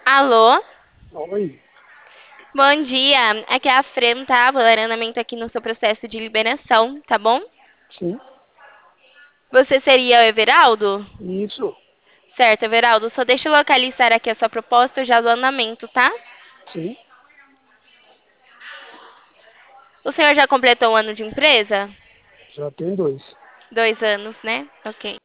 Alô? Oi, Bom dia. Aqui é a Fran, tá? Vou dar andamento aqui no seu processo de liberação, tá bom? sim, Você seria o Everaldo? isso, Certo, Everaldo. Só deixa eu localizar aqui a sua proposta e já do andamento, tá? sim, O senhor já completou um ano de empresa? já tem dois. 2 anos, né? Ok.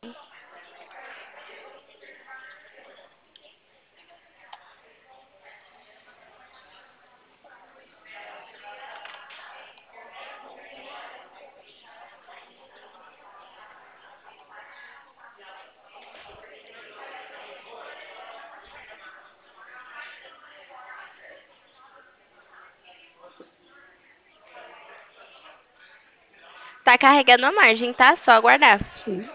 Tá carregando a margem, tá? Só aguardar. Sim,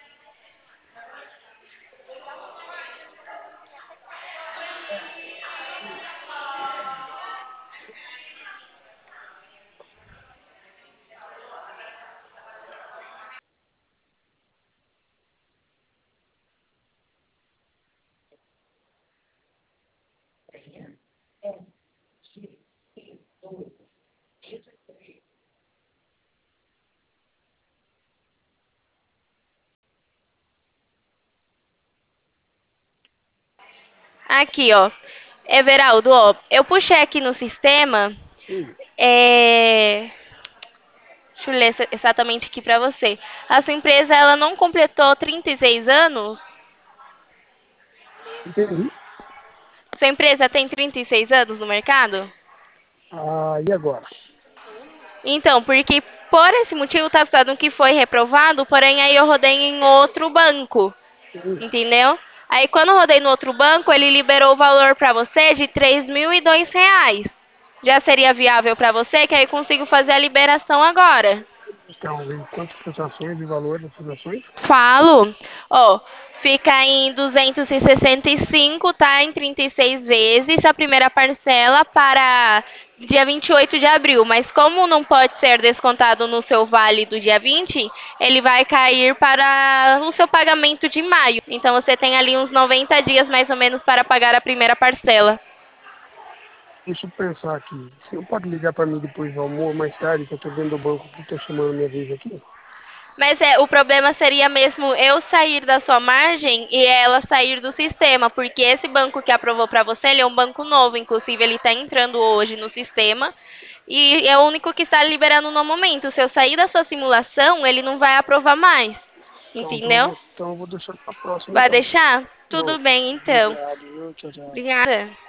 Aqui, ó. Everaldo, ó. Eu puxei aqui no sistema. sim, É... Deixa eu ler exatamente aqui pra você. A sua empresa, ela não completou 36 anos? entendi. Sua empresa tem 36 anos no mercado? Ah, e agora? Então, porque por esse motivo tá avisado que foi reprovado, porém aí eu rodei em outro banco, Sim, entendeu? Aí quando eu rodei no outro banco, ele liberou o valor pra você de R$ 3.002. Já seria viável pra você, que aí eu consigo fazer a liberação agora. então, e quantas transações de valor das transações? Falo. Ó, fica em 265, tá? Em 36 vezes a primeira parcela para dia 28 de abril. Mas como não pode ser descontado no seu vale do dia 20, ele vai cair para o seu pagamento de maio. Então você tem ali uns 90 dias mais ou menos para pagar a primeira parcela. Deixa eu pensar aqui. Você não pode ligar para mim depois do almoço, mais tarde, que eu estou dentro do banco que estou chamando a minha vez aqui? Mas o problema seria mesmo eu sair da sua margem e ela sair do sistema, porque esse banco que aprovou para você, ele é um banco novo, inclusive ele está entrando hoje no sistema e é o único que está liberando no momento. Se eu sair da sua simulação, ele não vai aprovar mais, entendeu? Então eu vou deixar para próxima, Vai então. deixar? Tudo Vou. bem, então. Obrigado, viu? Tchau, tchau. Obrigada.